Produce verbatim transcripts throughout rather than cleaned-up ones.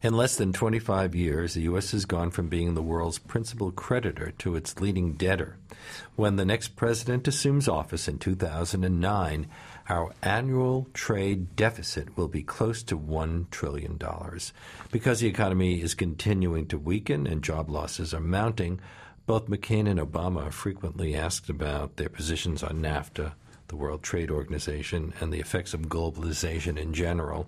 In less than twenty-five years, the U S has gone from being the world's principal creditor to its leading debtor. When the next president assumes office in two thousand nine, our annual trade deficit will be close to one trillion dollars. Because the economy is continuing to weaken and job losses are mounting, both McCain and Obama are frequently asked about their positions on NAFTA, the World Trade Organization, and the effects of globalization in general.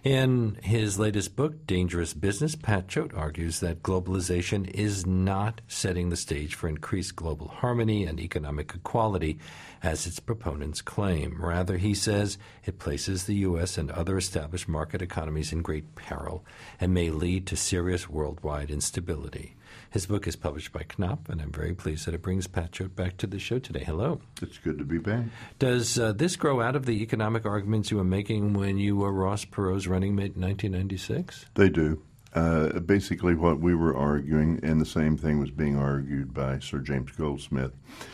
In his latest book, Dangerous Business, Pat Choate argues that globalization is not setting the stage for increased global harmony and economic equality, as its proponents claim. Rather, he says, it places the U S and other established market economies in great peril and may lead to serious worldwide instability. His book is published by Knopf, and I'm very pleased that it brings Pat Choate back to the show today. Hello. It's good to be back. Does uh, this grow out of the economic arguments you were making when you were Ross Perot's running mate in nineteen ninety-six? They do. Uh, basically what we were arguing, and the same thing was being argued by Sir James Goldsmith,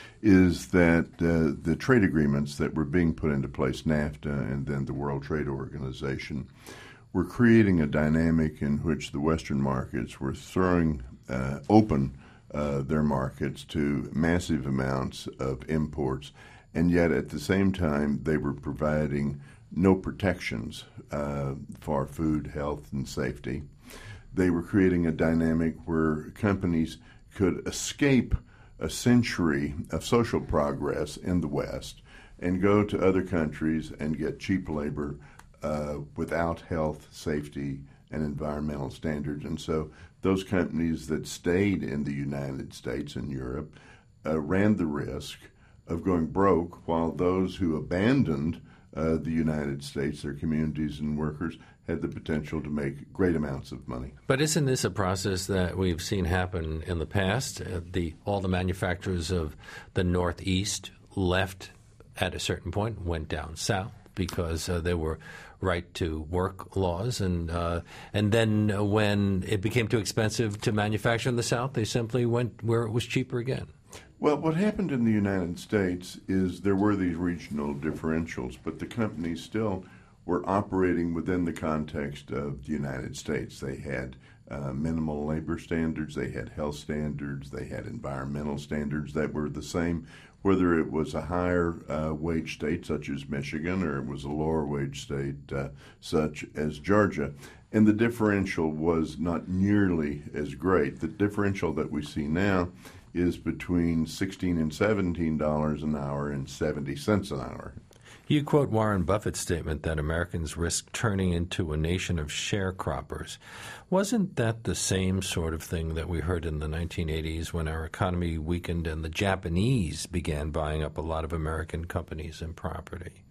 is that uh, the trade agreements that were being put into place, NAFTA and then the World Trade Organization, were creating a dynamic in which the Western markets were throwing uh, open uh, their markets to massive amounts of imports, and yet at the same time they were providing no protections uh, for food, health, and safety. They were creating a dynamic where companies could escape a century of social progress in the West and go to other countries and get cheap labor uh, without health, safety, and environmental standards. And so those companies that stayed in the United States and Europe uh, ran the risk of going broke, while those who abandoned uh, the United States, their communities and workers, had the potential to make great amounts of money. But isn't this a process that we've seen happen in the past? Uh, the all the manufacturers of the Northeast left at a certain point, went down south because uh, there were right to work laws, and uh, and then when it became too expensive to manufacture in the South, they simply went where it was cheaper again. Well, what happened in the United States is there were these regional differentials, but the companies still were operating within the context of the United States. They had uh, minimal labor standards, they had health standards, they had environmental standards that were the same, whether it was a higher uh, wage state such as Michigan or it was a lower wage state uh, such as Georgia. And the differential was not nearly as great. The differential that we see now is between sixteen and seventeen dollars an hour and seventy cents an hour. You quote Warren Buffett's statement that Americans risk turning into a nation of sharecroppers. Wasn't that the same sort of thing that we heard in the nineteen eighties when our economy weakened and the Japanese began buying up a lot of American companies and property?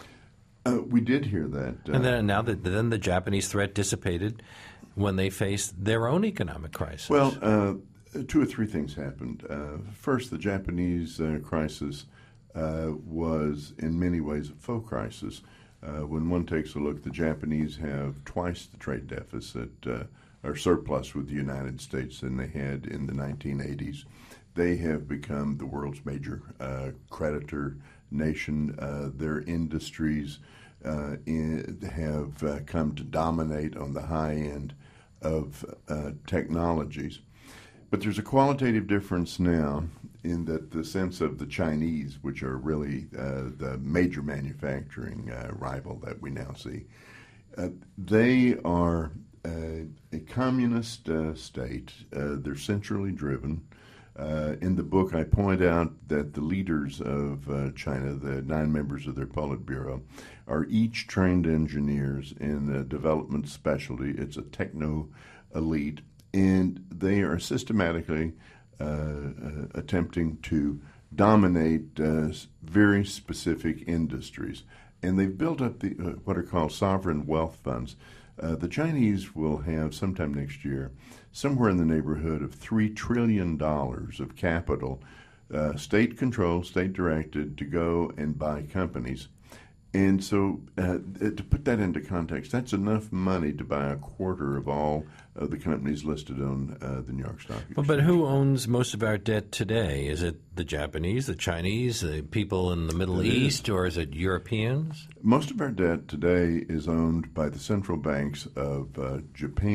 Uh, we did hear that. Uh, and then now that then the Japanese threat dissipated when they faced their own economic crisis. Well, uh, two or three things happened. Uh, first, the Japanese uh, crisis Uh, was in many ways a faux crisis. Uh, when one takes a look, the Japanese have twice the trade deficit uh, or surplus with the United States than they had in the nineteen eighties. They have become the world's major uh, creditor nation. Uh, their industries uh, in, have uh, come to dominate on the high end of uh, technologies. But there's a qualitative difference now in that the sense of the Chinese, which are really uh, the major manufacturing uh, rival that we now see, uh, they are uh, a communist uh, state. Uh, they're centrally driven. Uh, in the book, I point out that the leaders of uh, China, the nine members of their Politburo, are each trained engineers in a development specialty. It's a techno elite. And they are systematically uh, uh, attempting to dominate uh, very specific industries. And they've built up the uh, what are called sovereign wealth funds. Uh, the Chinese will have sometime next year somewhere in the neighborhood of three trillion dollars of capital, uh, state-controlled, state-directed, to go and buy companies. And so uh, to put that into context, that's enough money to buy a quarter of all of the companies listed on uh, the New York Stock Exchange. Well, but who owns most of our debt today? Is it the Japanese, the Chinese, the people in the Middle it East, is. or is it Europeans? Most of our debt today is owned by the central banks of uh, Japan,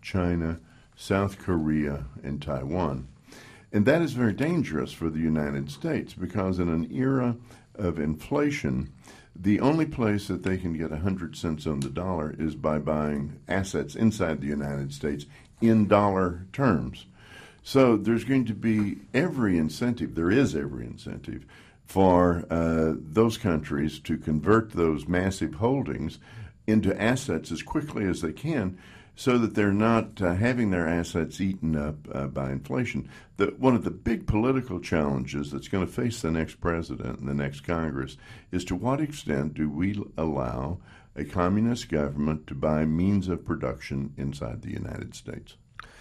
China, South Korea, and Taiwan. And that is very dangerous for the United States because in an era of inflation, the only place that they can get one hundred cents on the dollar is by buying assets inside the United States in dollar terms. So there's going to be every incentive, there is every incentive, for uh, those countries to convert those massive holdings into assets as quickly as they can so that they're not uh, having their assets eaten up uh, by inflation. The, one of the big political challenges that's going to face the next president and the next Congress is to what extent do we allow a communist government to buy means of production inside the United States?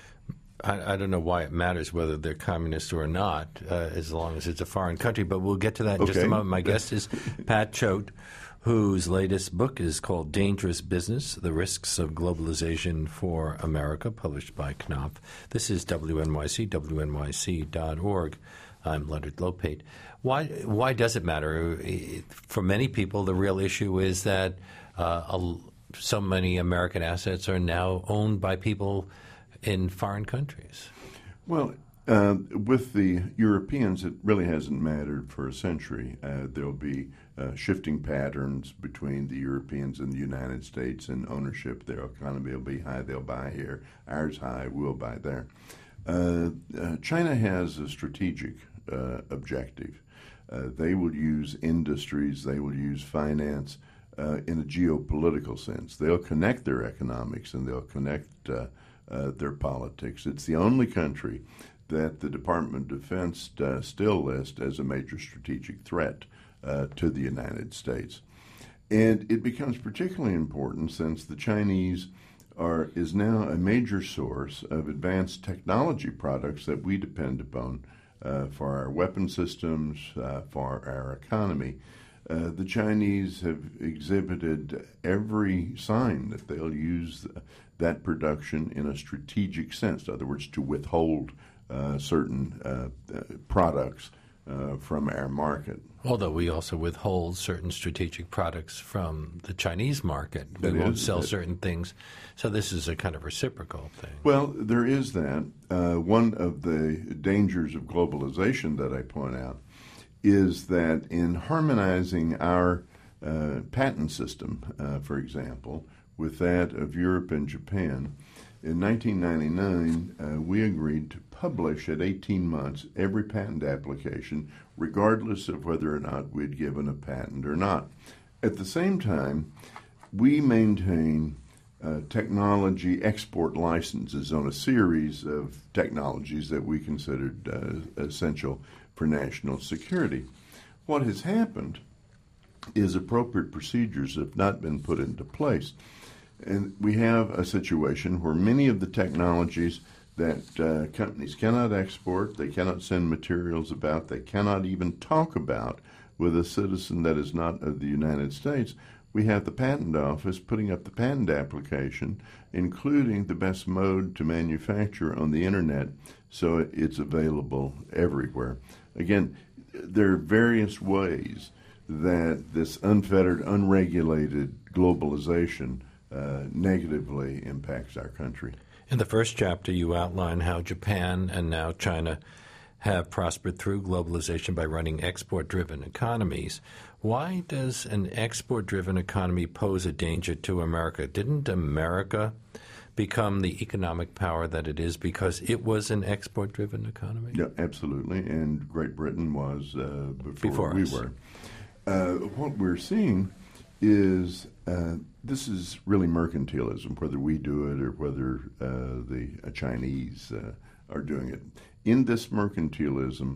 I, I don't know why it matters whether they're communist or not, uh, as long as it's a foreign country, but we'll get to that in okay. just a moment. My guest is Pat Choate, whose latest book is called Dangerous Business, The Risks of Globalization for America, published by Knopf. This is W N Y C, W N Y C dot org. I'm Leonard Lopate. Why, why does it matter? For many people, the real issue is that uh, a, so many American assets are now owned by people in foreign countries. Well, uh, with the Europeans, it really hasn't mattered for a century. Uh, there'll be uh, shifting patterns between the Europeans and the United States in ownership. Their economy will be high, they'll buy here. Ours high, we'll buy there. Uh, uh, China has a strategic uh, objective. Uh, they will use industries, they will use finance uh, in a geopolitical sense. They'll connect their economics and they'll connect uh, Uh, their politics. It's the only country that the Department of Defense uh, still lists as a major strategic threat uh, to the United States. And it becomes particularly important since the Chinese are is now a major source of advanced technology products that we depend upon uh, for our weapon systems, uh, for our economy. Uh, the Chinese have exhibited every sign that they'll use that production in a strategic sense. In other words, to withhold uh, certain uh, uh, products uh, from our market. Although we also withhold certain strategic products from the Chinese market. We That won't is, sell that, certain things. So this is a kind of reciprocal thing. Well, there is that. Uh, one of the dangers of globalization that I point out is that in harmonizing our uh, patent system, uh, for example, with that of Europe and Japan, in nineteen ninety-nine, uh, we agreed to publish at eighteen months every patent application, regardless of whether or not we'd given a patent or not. At the same time, we maintain uh, technology export licenses on a series of technologies that we considered uh, essential for national security. What has happened is appropriate procedures have not been put into place. And we have a situation where many of the technologies that uh, companies cannot export, they cannot send materials about, they cannot even talk about with a citizen that is not of the United States. We have the Patent Office putting up the patent application, including the best mode to manufacture on the Internet, so it's available everywhere. Again, there are various ways that this unfettered, unregulated globalization uh, negatively impacts our country. In the first chapter, you outline how Japan and now China have prospered through globalization by running export-driven economies. Why does an export-driven economy pose a danger to America? Didn't America become the economic power that it is because it was an export-driven economy? Yeah, absolutely, and Great Britain was uh, before, before we us. were. Uh, what we're seeing is uh, this is really mercantilism, whether we do it or whether uh, the uh, Chinese uh, are doing it. In this mercantilism,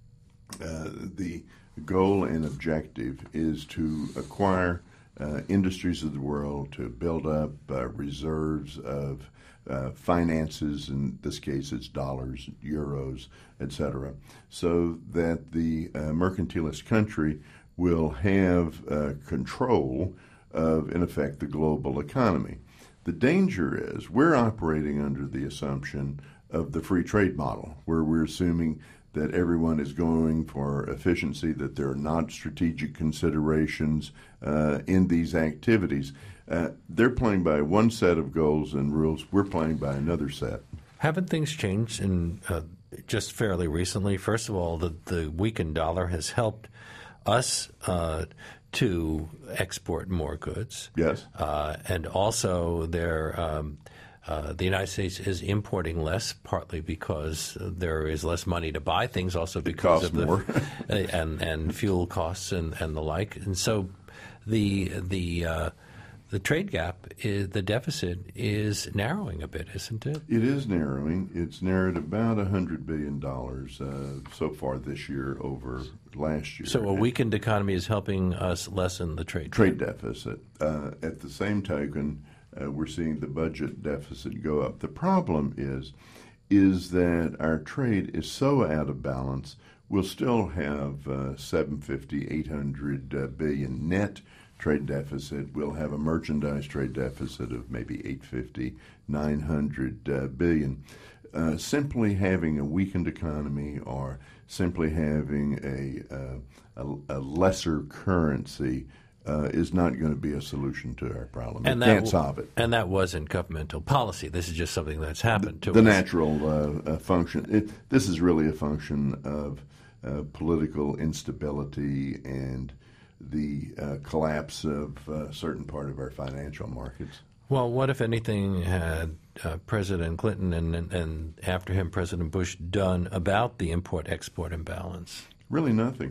uh, the goal and objective is to acquire uh, industries of the world, to build up uh, reserves of uh, finances, in this case it's dollars, euros, et cetera, so that the uh, mercantilist country will have uh, control of, in effect, the global economy. The danger is we're operating under the assumption of the free trade model, where we're assuming that everyone is going for efficiency, that there are not strategic considerations uh, in these activities. Uh, they're playing by one set of goals and rules. We're playing by another set. Haven't things changed in uh, just fairly recently? First of all, the, the weakened dollar has helped us uh, to export more goods. Yes. Uh, and also there um, Uh, the United States is importing less, partly because uh, there is less money to buy things, also because of the more. and and fuel costs and, and the like. And so the the uh, the trade gap, is, the deficit is narrowing a bit, isn't it? It is narrowing. It's narrowed about one hundred billion dollars uh, so far this year over last year. So a weakened economy is helping us lessen the trade trade gap. deficit. Uh, at the same token, Uh, we're seeing the budget deficit go up. The problem is, is that our trade is so out of balance. We'll still have uh, seven hundred fifty, eight hundred uh, billion net trade deficit. We'll have a merchandise trade deficit of maybe eight hundred fifty, nine hundred uh, billion. Uh, simply having a weakened economy or simply having a, uh, a, a lesser currency Uh, is not going to be a solution to our problem. And it that can't solve it. And that wasn't governmental policy. This is just something that's happened the, to the us. natural uh, uh, function. It, this is really a function of uh, political instability and the uh, collapse of a certain part of our financial markets. Well, what, if anything, had uh, President Clinton and, and, and after him President Bush done about the import-export imbalance? Really nothing.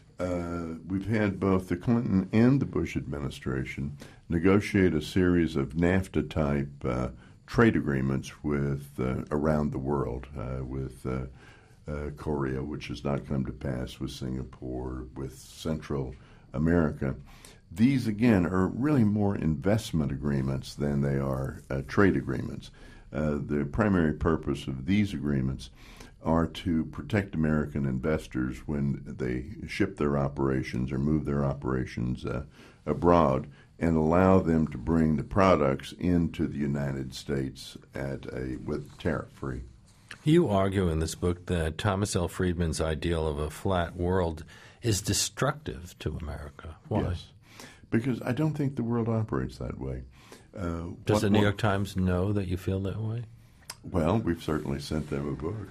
Uh, we've had both the Clinton and the Bush administration negotiate a series of NAFTA-type uh, trade agreements with uh, around the world, uh, with uh, uh, Korea, which has not come to pass, with Singapore, with Central America. These, again, are really more investment agreements than they are uh, trade agreements. Uh, the primary purpose of these agreements are to protect American investors when they ship their operations or move their operations uh, abroad, and allow them to bring the products into the United States at a with tariff-free. You argue in this book that Thomas L. Friedman's ideal of a flat world is destructive to America. Why? Yes, because I don't think the world operates that way. Uh, Does what, the New what, York Times know that you feel that way? Well, we've certainly sent them a book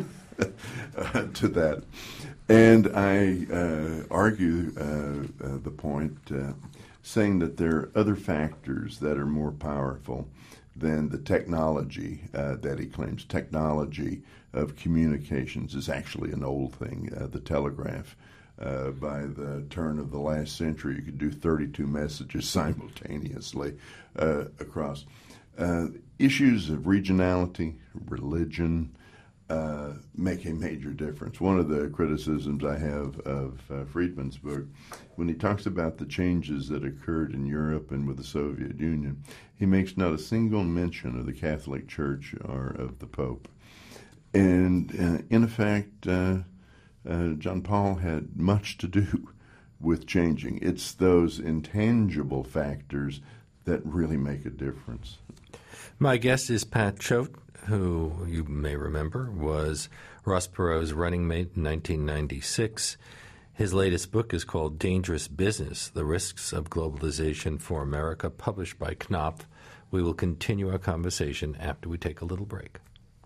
uh, to that. And I uh, argue uh, uh, the point, uh, saying that there are other factors that are more powerful than the technology uh, that he claims. Technology of communications is actually an old thing. Uh, the telegraph, uh, by the turn of the last century, you could do thirty-two messages simultaneously uh, across. Uh, issues of regionality, religion, uh, make a major difference. One of the criticisms I have of uh, Friedman's book, when he talks about the changes that occurred in Europe and with the Soviet Union, he makes not a single mention of the Catholic Church or of the Pope. And uh, in effect, uh, uh, John Paul had much to do with changing. It's those intangible factors that really make a difference. My guest is Pat Choate, who you may remember was Ross Perot's running mate in nineteen ninety-six. His latest book is called Dangerous Business, The Risks of Globalization for America, published by Knopf. We will continue our conversation after we take a little break.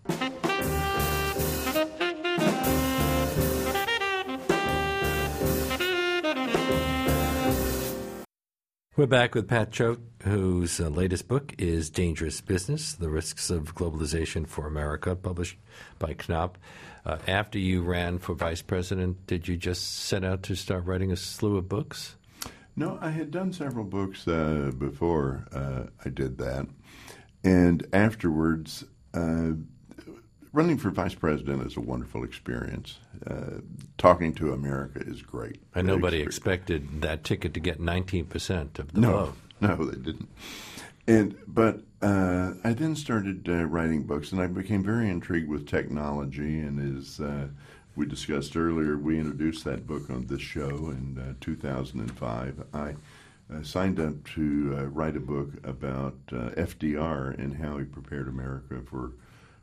We're back with Pat Choate, whose uh, latest book is Dangerous Business, The Risks of Globalization for America, published by Knopf. Uh, after you ran for vice president, did you just set out to start writing a slew of books? No, I had done several books uh, before uh, I did that. And afterwards, uh, running for vice president is a wonderful experience. Uh, talking to America is great. And nobody experience. expected that ticket to get nineteen percent of the no, vote. No, they didn't. And But uh, I then started uh, writing books, and I became very intrigued with technology. And as uh, we discussed earlier, we introduced that book on this show in uh, two thousand five. I uh, signed up to uh, write a book about uh, F D R and how he prepared America for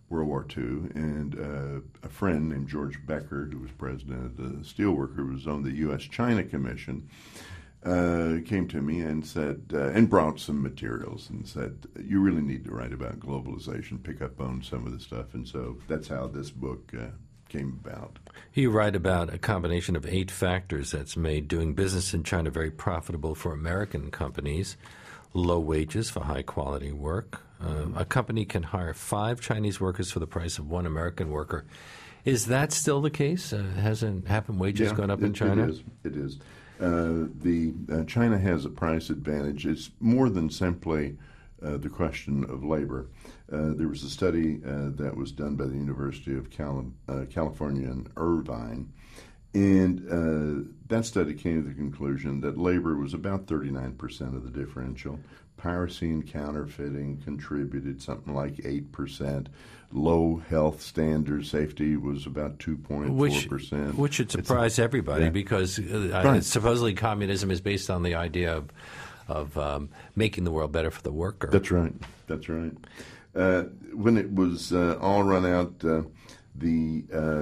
World War Two, and uh, a friend named George Becker, who was president of the Steelworker, was on the U S China Commission, uh, came to me and said, uh, and brought some materials and said, you really need to write about globalization, pick up on some of the stuff. And so that's how this book uh, came about. You write about a combination of eight factors that's made doing business in China very profitable for American companies: low wages for high-quality work. Uh, a company can hire five Chinese workers for the price of one American worker. Is that still the case? Uh, hasn't happen wages yeah, gone up it, in China? It is. It is. Uh, the uh, China has a price advantage. It's more than simply uh, the question of labor. Uh, there was a study uh, that was done by the University of Cali- uh, California in Irvine, and uh, that study came to the conclusion that labor was about thirty-nine percent of the differential. Piracy and counterfeiting contributed something like eight percent. Low health standards, safety was about two point four percent. Which should surprise a, everybody yeah. because uh, right. supposedly communism is based on the idea of, of um, making the world better for the worker. That's right. That's right. Uh, when it was uh, all run out, uh, the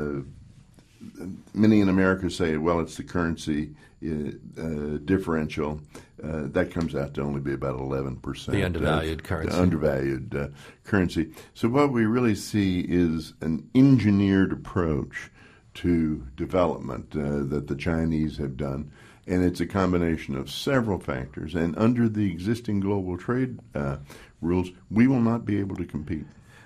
uh, many in America say, well, it's the currency uh, differential. Uh, that comes out to only be about eleven percent. The undervalued uh, currency. The undervalued uh, currency. So what we really see is an engineered approach to development uh, that the Chinese have done. And it's a combination of several factors. And under the existing global trade uh, rules, we will not be able to compete.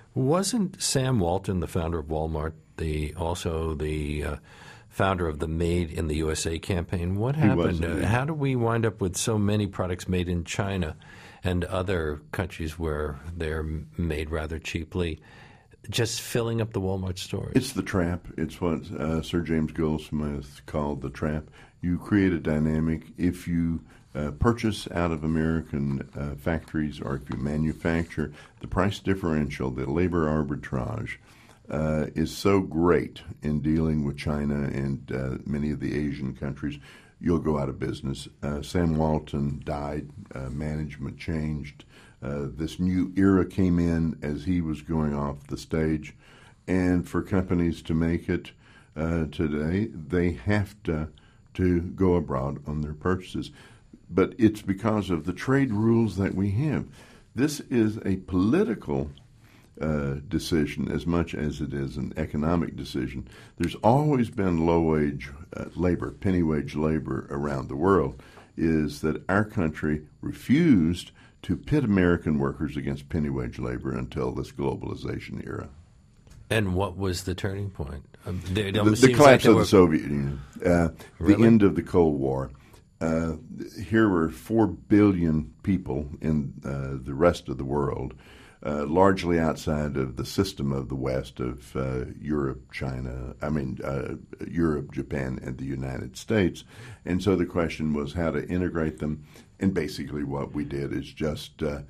Wasn't Sam Walton, the founder of Walmart, the also the uh, founder of the Made in the U S A campaign? What happened? Uh, how do we wind up with so many products made in China and other countries where they're made rather cheaply, just filling up the Walmart stores? It's the trap. It's what uh, Sir James Goldsmith called the trap. You create a dynamic. If you uh, purchase out of American uh, factories or if you manufacture, the price differential, the labor arbitrage, Uh, is so great in dealing with China and uh, many of the Asian countries, you'll go out of business. Uh, Sam Walton died. Uh, management changed. Uh, this new era came in as he was going off the stage. And for companies to make it uh, today, they have to, to go abroad on their purchases. But it's because of the trade rules that we have. This is a political Uh, decision as much as it is an economic decision. There's always been low-wage uh, labor, penny-wage labor around the world, is that our country refused to pit American workers against penny-wage labor until this globalization era. And what was the turning point? Um, the the collapse like of were... the Soviet Union, uh, really? the end of the Cold War. Uh, here were four billion people in uh, the rest of the world, Uh, largely outside of the system of the West, of uh, Europe, China, I mean, uh, Europe, Japan, and the United States. And so the question was how to integrate them. And basically what we did is just uh,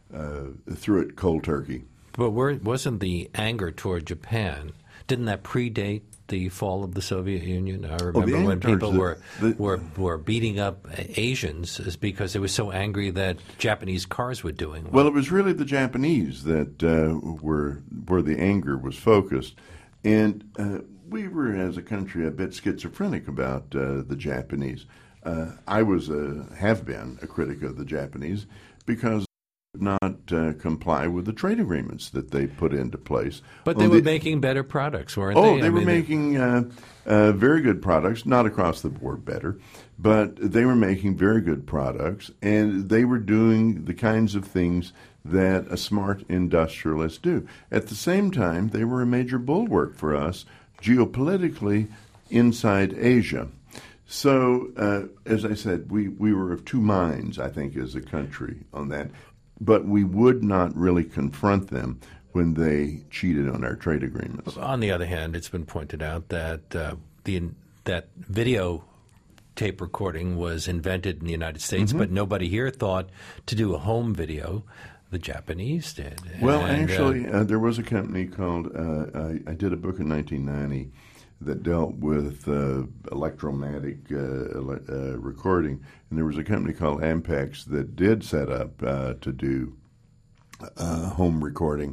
uh, threw it cold turkey. But were, wasn't the anger toward Japan, didn't that predate the fall of the Soviet Union? I remember oh, when people the, were, the, were were beating up Asians is because they were so angry that Japanese cars were doing well. Well, it was really the Japanese that uh, were where the anger was focused. And uh, we were, as a country, a bit schizophrenic about uh, the Japanese. Uh, I was, a, have been, a critic of the Japanese because not uh, comply with the trade agreements that they put into place. But they um, were the, making better products, weren't oh, they? Oh, they I were mean, making uh, uh, very good products, not across the board better, but they were making very good products, and they were doing the kinds of things that a smart industrialist do. At the same time, they were a major bulwark for us geopolitically inside Asia. So, uh, as I said, we, we were of two minds, I think, as a country on that. But we would not really confront them when they cheated on our trade agreements. On the other hand, it's been pointed out that uh, the that video tape recording was invented in the United States, mm-hmm. but nobody here thought to do a home video. The Japanese did. Well, and, actually, uh, uh, there was a company called, uh, I, I did a book in nineteen ninety that dealt with uh, electromagnetic uh, uh, recording, and there was a company called Ampex that did set up uh, to do uh, home recording.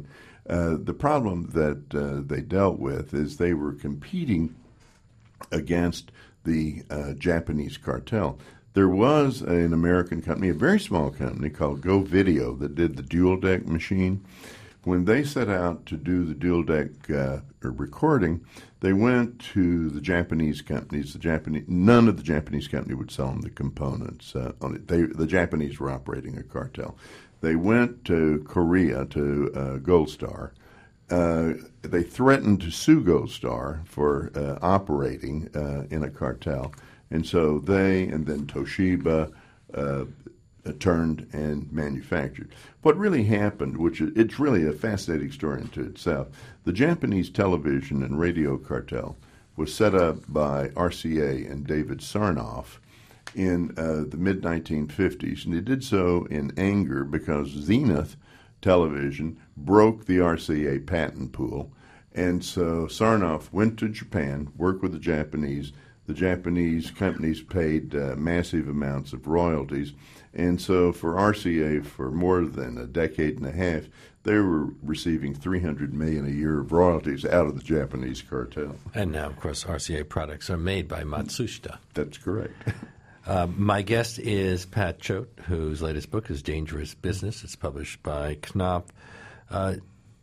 Uh, the problem that uh, they dealt with is they were competing against the uh, Japanese cartel. There was an American company, a very small company called Go Video, that did the dual deck machine. When they set out to do the dual deck uh, recording, they went to the Japanese companies. The Japanese, none of the Japanese company would sell them the components uh, on it. They, the Japanese were operating a cartel. They went to Korea to uh, Gold Star. Uh, they threatened to sue Gold Star for uh, operating uh, in a cartel, and so they and then Toshiba uh, turned and manufactured. What really happened, which is, it's really a fascinating story unto itself, the Japanese television and radio cartel was set up by R C A and David Sarnoff in uh, the mid nineteen fifties, and they did so in anger because Zenith Television broke the R C A patent pool, and so Sarnoff went to Japan, worked with the Japanese. The Japanese companies paid uh, massive amounts of royalties, and so for R C A, for more than a decade and a half, they were receiving three hundred million dollars a year of royalties out of the Japanese cartel. And now, of course, R C A products are made by Matsushita. That's correct. Uh, my guest is Pat Choate, whose latest book is Dangerous Business. It's published by Knopf. Uh,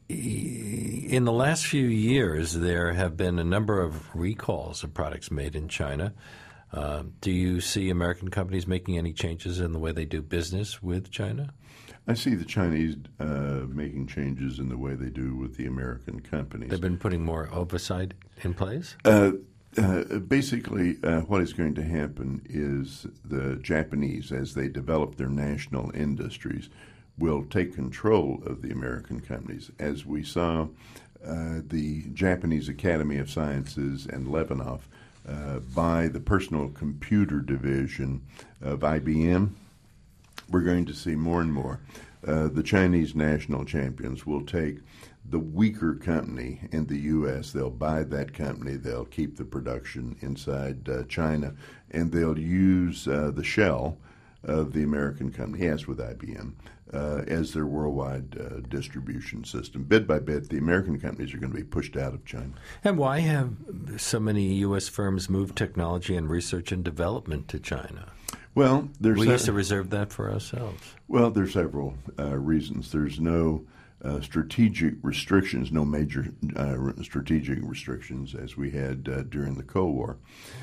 in the last few years, there have been a number of recalls of products made in China. Uh, do you see American companies making any changes in the way they do business with China? I see the Chinese uh, making changes in the way they do with the American companies. They've been putting more oversight in place? Uh, Uh, basically, uh, what is going to happen is the Japanese, as they develop their national industries, will take control of the American companies. As we saw, uh, the Japanese Academy of Sciences and Lebanon uh, buy the personal computer division of I B M. We're going to see more and more. Uh, the Chinese national champions will take the weaker company in the U S, they'll buy that company, they'll keep the production inside uh, China, and they'll use uh, the shell of the American company, as with I B M, uh, as their worldwide uh, distribution system. Bit by bit, the American companies are going to be pushed out of China. And why have so many U S firms moved technology and research and development to China? Well, there's we se- used to reserve that for ourselves. Well, there's several uh, reasons. There's no uh, strategic restrictions, no major uh, strategic restrictions as we had uh, during the Cold War.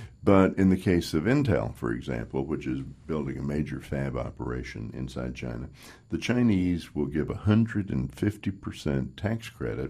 But in the case of Intel, for example, which is building a major fab operation inside China, the Chinese will give one hundred fifty percent tax credit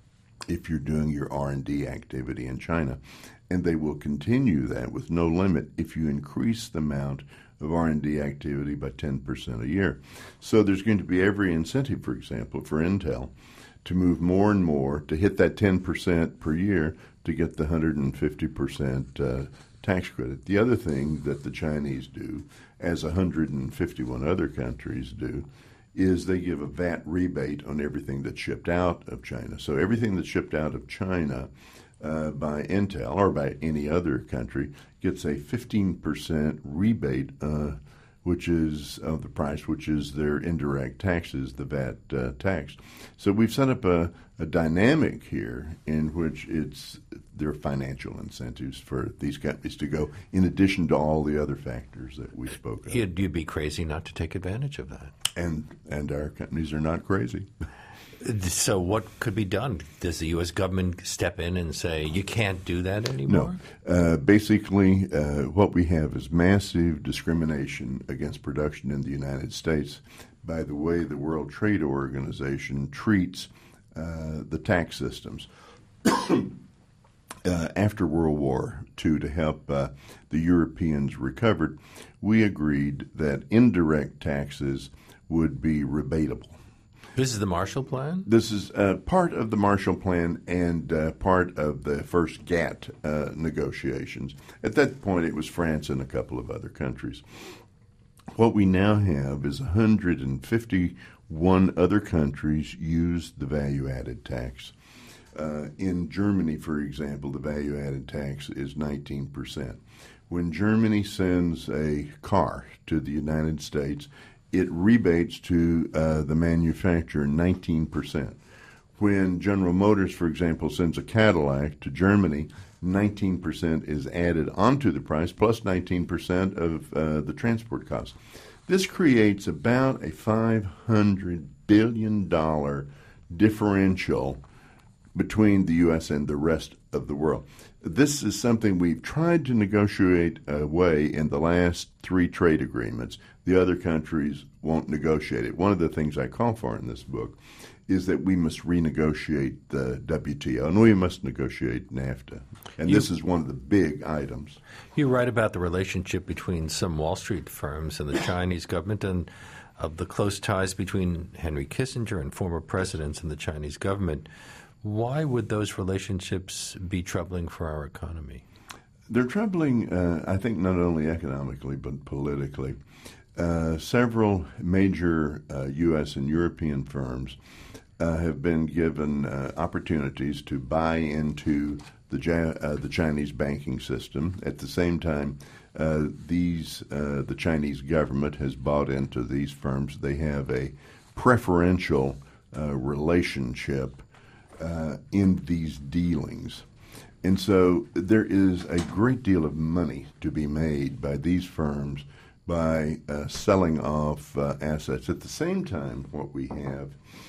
if you're doing your R and D activity in China. And they will continue that with no limit if you increase the amount of R and D activity by ten percent a year. So there's going to be every incentive, for example, for Intel to move more and more to hit that ten percent per year to get the one hundred fifty percent uh, tax credit. The other thing that the Chinese do, as one hundred fifty-one other countries do, is they give a V A T rebate on everything that's shipped out of China. So everything that's shipped out of China uh, by Intel or by any other country gets a fifteen percent rebate, uh, which is of the price, which is their indirect taxes, the V A T uh, tax. So we've set up a, a dynamic here in which it's there are financial incentives for these companies to go, in addition to all the other factors that we spoke of. You'd, you'd be crazy not to take advantage of that. And and our companies are not crazy. So what could be done? Does the U S government step in and say, you can't do that anymore? No. Uh, basically, uh, what we have is massive discrimination against production in the United States by the way the World Trade Organization treats uh, the tax systems. Uh, after World War Two, to help uh, the Europeans recover, we agreed that indirect taxes would be rebatable. This is the Marshall Plan? This is uh, part of the Marshall Plan and uh, part of the first G A T T uh, negotiations. At that point, it was France and a couple of other countries. What we now have is one hundred fifty-one other countries use the value-added tax. Uh, in Germany, for example, the value-added tax is nineteen percent. When Germany sends a car to the United States, it rebates to uh, the manufacturer nineteen percent. When General Motors, for example, sends a Cadillac to Germany, nineteen percent is added onto the price, plus nineteen percent of uh, the transport costs. This creates about a five hundred billion dollars differential between the U S and the rest of the world. This is something we've tried to negotiate away in the last three trade agreements. The other countries won't negotiate it. One of the things I call for in this book is that we must renegotiate the W T O, and we must negotiate NAFTA. And you, this is one of the big items. You write about the relationship between some Wall Street firms and the Chinese government, and of the close ties between Henry Kissinger and former presidents and the Chinese government. Why would those relationships be troubling for our economy? They're troubling, uh, I think, not only economically but politically. Uh, several major uh, U S and European firms uh, have been given uh, opportunities to buy into the ja- uh, the Chinese banking system. At the same time, uh, these uh, the Chinese government has bought into these firms. They have a preferential uh, relationship uh, in these dealings. And so there is a great deal of money to be made by these firms by uh, selling off uh, assets. At the same time, what we have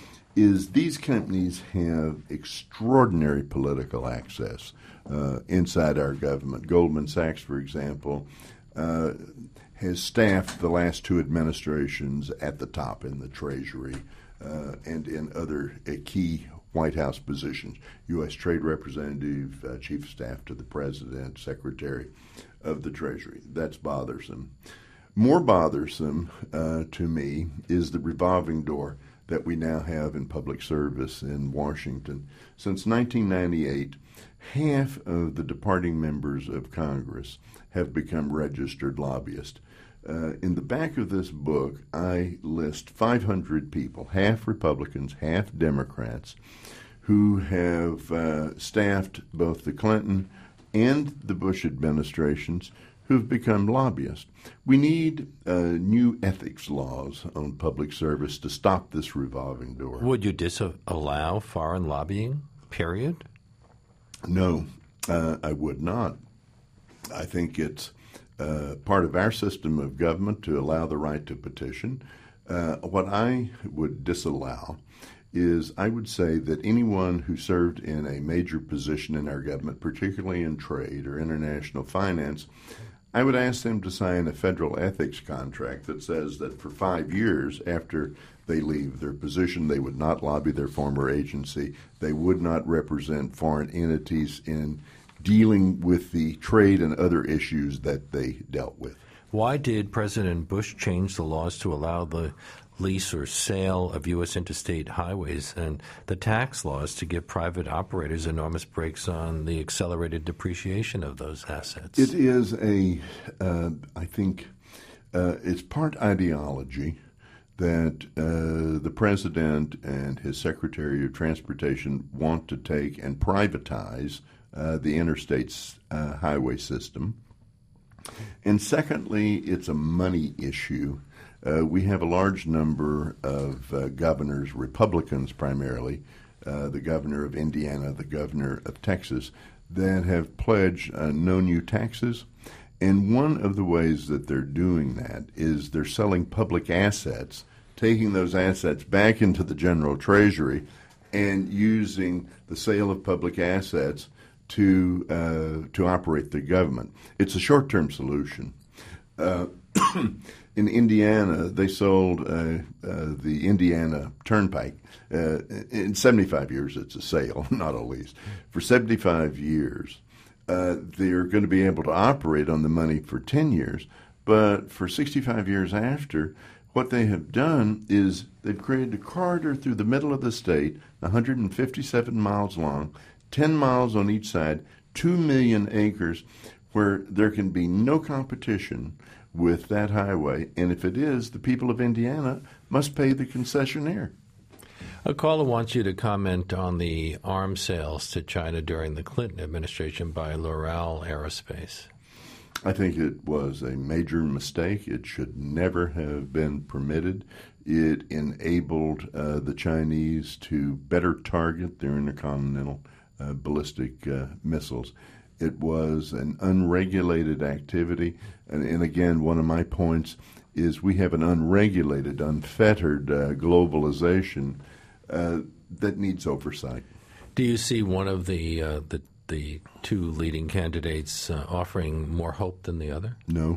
is these companies have extraordinary political access uh, inside our government. Goldman Sachs, for example, uh, has staffed the last two administrations at the top in the Treasury uh, and in other uh, key White House positions: U S Trade Representative, uh, Chief of Staff to the President, Secretary of the Treasury. That's bothersome. More bothersome uh, to me is the revolving door that we now have in public service in Washington. Since nineteen ninety-eight, half of the departing members of Congress have become registered lobbyists. Uh, in the back of this book, I list five hundred people, half Republicans, half Democrats, who have uh, staffed both the Clinton and the Bush administrations, who've become lobbyists. We need uh, new ethics laws on public service to stop this revolving door. Would you disallow foreign lobbying, period? No, uh, I would not. I think it's uh, part of our system of government to allow the right to petition. Uh, what I would disallow is I would say that anyone who served in a major position in our government, particularly in trade or international finance, I would ask them to sign a federal ethics contract that says that for five years after they leave their position, they would not lobby their former agency. They would not represent foreign entities in dealing with the trade and other issues that they dealt with. Why did President Bush change the laws to allow the lease or sale of U S interstate highways and the tax laws to give private operators enormous breaks on the accelerated depreciation of those assets? It is a, uh, I think, uh, it's part ideology that uh, the president and his Secretary of Transportation want to take and privatize uh, the interstate uh, highway system. And secondly, it's a money issue. Uh, we have a large number of uh, governors, Republicans primarily, uh, the governor of Indiana, the governor of Texas, that have pledged uh, no new taxes. And one of the ways that they're doing that is they're selling public assets, taking those assets back into the general treasury and using the sale of public assets to uh, to operate the government. It's a short-term solution. Uh, in Indiana, they sold uh, uh, the Indiana Turnpike. Uh, in seventy-five years, it's a sale, not a lease. For seventy-five years, uh, they're going to be able to operate on the money for ten years. But for sixty-five years after, what they have done is they've created a corridor through the middle of the state, one hundred fifty-seven miles long, ten miles on each side, two million acres, where there can be no competition with that highway. And if it is, the people of Indiana must pay the concessionaire. A caller wants you to comment on the arms sales to China during the Clinton administration by Loral Aerospace. I think it was a major mistake. It should never have been permitted. It enabled uh, the Chinese to better target their intercontinental uh, ballistic uh, missiles. It was an unregulated activity. And, and again, one of my points is we have an unregulated, unfettered uh, globalization uh, that needs oversight. Do you see one of the uh, the, the two leading candidates uh, offering more hope than the other? No.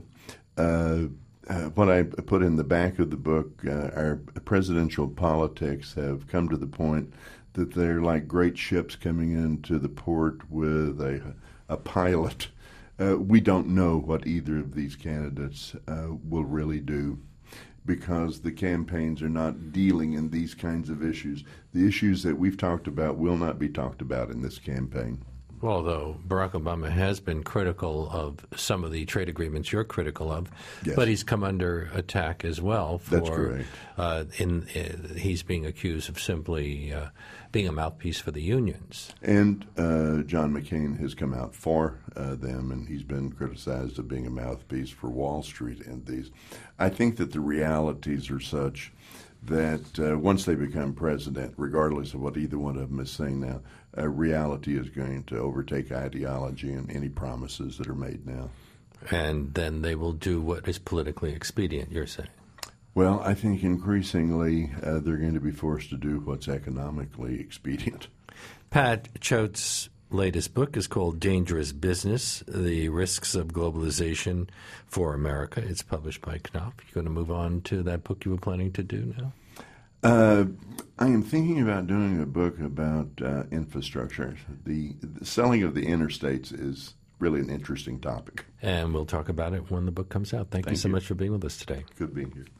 Uh, uh, what I put in the back of the book, uh, our presidential politics have come to the point that they're like great ships coming into the port with a, a pilot. Uh, we don't know what either of these candidates uh, will really do, because the campaigns are not dealing in these kinds of issues. The issues that we've talked about will not be talked about in this campaign. Well, though Barack Obama has been critical of some of the trade agreements you're critical of, yes. but he's come under attack as well. For, That's correct. Uh, in, uh, he's being accused of simply uh, being a mouthpiece for the unions. And uh, John McCain has come out for uh, them, and he's been criticized of being a mouthpiece for Wall Street and these. I think that the realities are such that uh, once they become president, regardless of what either one of them is saying now, uh, reality is going to overtake ideology and any promises that are made now. And then they will do what is politically expedient, you're saying? Well, I think increasingly uh, they're going to be forced to do what's economically expedient. Pat Choate's latest book is called Dangerous Business, The Risks of Globalization for America. It's published by Knopf. You're going to move on to that book you were planning to do now? Uh, I am thinking about doing a book about uh, infrastructure. The, the selling of the interstates is really an interesting topic. And we'll talk about it when the book comes out. Thank, Thank you so you. much for being with us today. Good being here.